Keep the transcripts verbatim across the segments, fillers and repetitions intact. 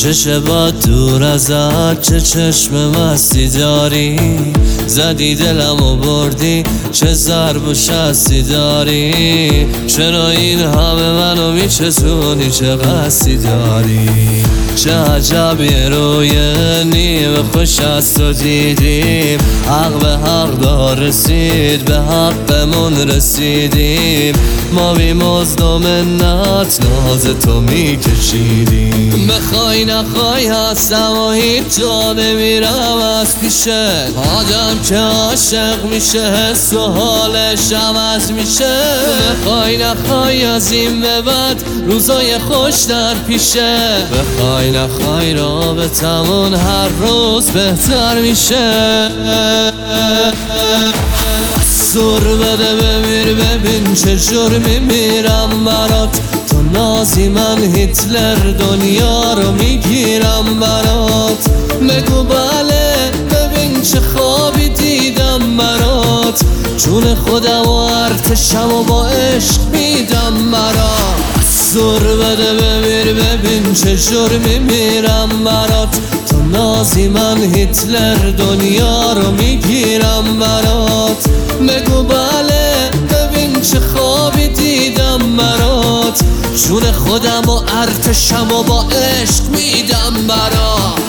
چه شبات دور ازت، چه چشم مستی داری، زدی دلم و بردی، چه ضرب و شستی داری. چرا این همه منو میچسونی، چه قصدی داری؟ چه عجب یه روی نیمه خوش از تو دیدیم، حق به حق دار رسید، به حقمون رسیدیم. ما بی مزد و منت ناز تو میکشیدیم. بخوای نخوای هستم و هیچ جا نمیرم از پیشت. آدم که عاشق میشه حس و حالش عوض میشه. بخوای نخوای از این به بعد روزای خوش در پیشه. بخوای نخوای رابطمون هر روز بهتر میشه. سر بده بمیر، ببین چه جور میمیرم برات. تو نازی من هیتلر دنیا رو میگیرم برات. بگو بله، ببین چه خوابی دیدم برات. جون خودم و ارتشم و با عشق میدم برات. سر بده بمیر، ببین چه جور میمیرم برات. تو نازی من هیتلر دنیا رو میگیرم برات. بگو بله، ببین چه خوابی دیدم برات. جون خودم و ارتشم و با عشق میدم برات.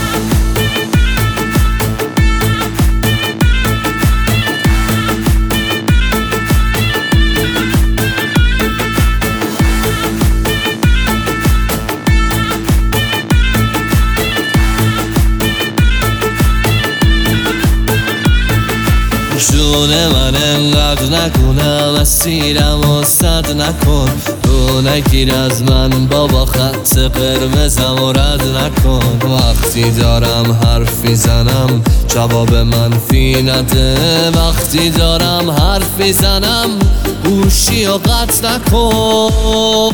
جون من انقدر نکنم، اسیرم و صد نکن. رو نگیر از من بابا، خط قرمزم و رد نکن. وقتی دارم حرفی زنم جواب منفی نده. وقتی دارم حرفی زنم گوشی و قطع نکن.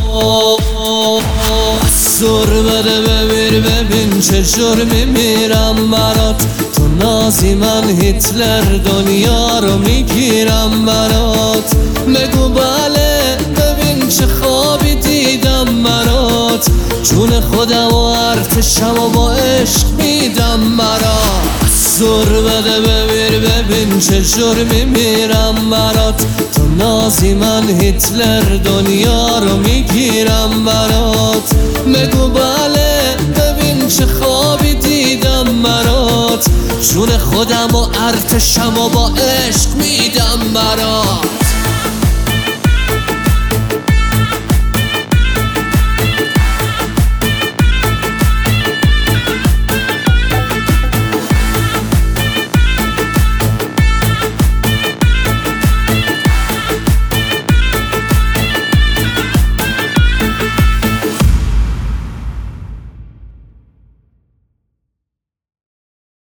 سر بده بمیر، ببین چه جور میمیرم برات. تو نازی من هیتلر دنیا رو میگیرم برات. بگو بله، ببین چه خوابی دیدم برات. جون خودم و ارتشم و با عشق میدم برات. سر بده بمیر، ببین چه جور میمیرم برات. تو نازی من هیتلر دنیا رو میگیرم برات. بگو بله، ببین چه خوابی دیدم برات. جون خودم و ارتشم و با عشق میدم برات.